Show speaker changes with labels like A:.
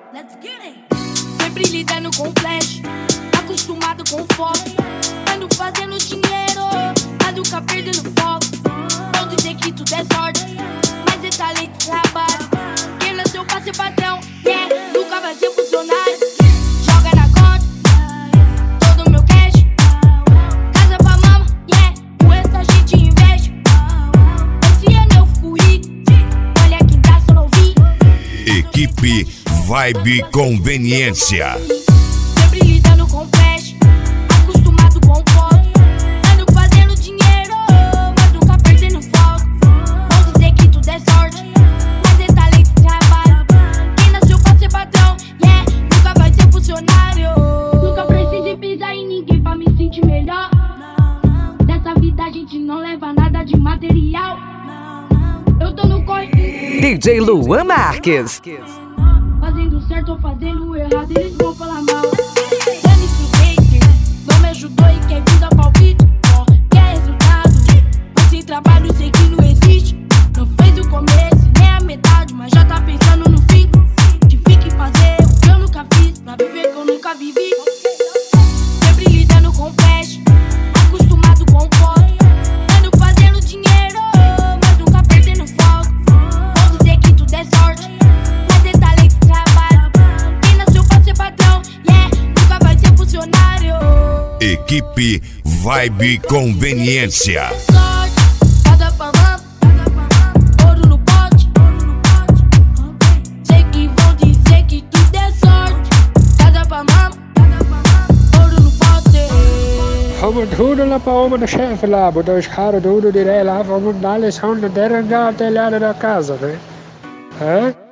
A: Let's get it. Sempre lidando com flash, acostumado com foco. Ando fazendo dinheiro, mas nunca perdendo foco. Vão dizer que tudo é sorte, mas é talento e trabalho. Quem nasceu pra ser patrão, nunca vai ser funcionário. Joga na conta, todo meu cash. Casa pra mama, o resto a gente investe. Esse ano eu fui, olha quem tá, só não vi.
B: Equipe Vibe Conveniência.
A: Sempre lidando com flash, acostumado com foto. Ando fazendo dinheiro, mas nunca perdendo foco. Vão dizer que tudo é sorte, mas é talento e trabalho. Quem nasceu pra ser patrão, nunca vai ser funcionário. Nunca precisei pisar em ninguém pra me sentir melhor. Dessa vida a gente não leva nada de material. Eu tô no corre,
C: DJ Luan Marques.
A: fazendo certo ou fazendo errado, eles vão falar mal. Dane-se o hater, não me ajudou e quer vida palpite. Quer resultado, mas sem trabalho sei que não existe. Não fez o começo, nem a metade, mas já tá pensando no fim. Tive que fazer o que eu nunca fiz, pra viver o que eu nunca vivi. Sempre lidando com flash, acostumado com foto. Ando fazendo dinheiro, mas nunca perdendo foco. Vão dizer que tudo é sorte, mas é talento e trabalho. Quem nasceu pra ser patrão, nunca vai ser funcionário.
B: Equipe Vibe Conveniência.
A: Sorte, roda pra mão, ouro no pote. Sei que vão dizer que tudo é sorte. Roda pra mão, ouro no pote.
D: Vamos tudo lá pra uma do chefe lá, botar os caras tudo direto lá, vamos dar lição até arrancar o telhado da casa, né?